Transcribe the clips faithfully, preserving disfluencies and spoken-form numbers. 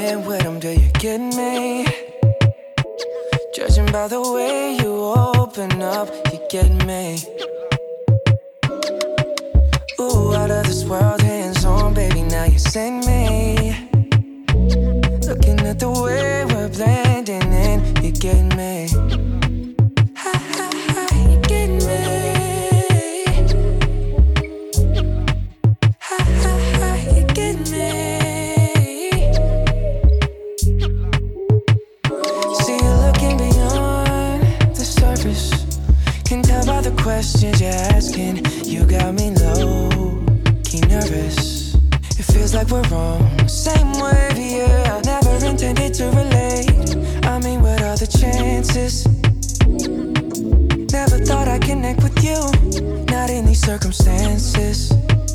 in with them, do you get me? Judging by the way you open up, you get me. Ooh, out of this world, hands on, baby, now you send me. Looking at the way we're blending in, you get me. Ha, ha, ha, you get me. Ha, ha, ha, you get me. See you looking beyond the surface. Can tell by the questions you're asking. You got me low, key nervous. It feels like we're on the same wave, yeah. Never intended to relate. I mean, what are the chances? Never thought I'd connect with you, not in these circumstances.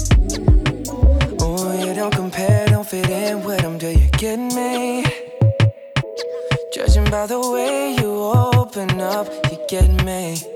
Oh, you don't compare, don't fit in with them, do you get me? Judging by the way you open up, you get me.